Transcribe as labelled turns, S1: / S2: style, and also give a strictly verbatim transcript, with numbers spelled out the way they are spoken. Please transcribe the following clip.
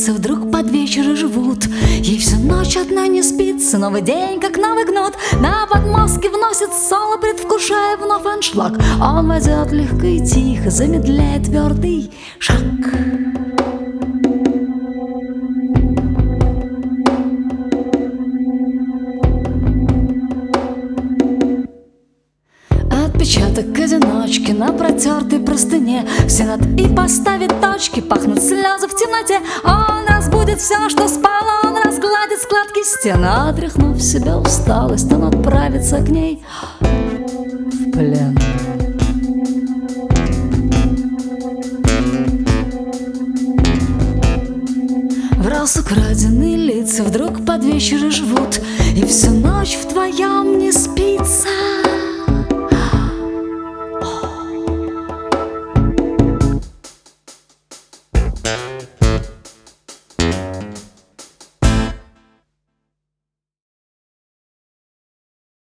S1: лица вдруг под вечер и живут. Ей всю ночь одна не спится, новый день как новый гнут. На подмостке вносит соло, предвкушая вновь аншлаг. Он войдет легко и тихо, замедляет твердый шаг. Отпечаток одиночки на протертой простыне. Все над и поставит точки, пахнут слезы в темноте. Он разбудит все, что спало, он разгладит складки стен. Отряхнув в себя усталость, он отправится к ней в плен. В раз украденные лица вдруг под вечер живут, и всю ночь вдвоем не спится.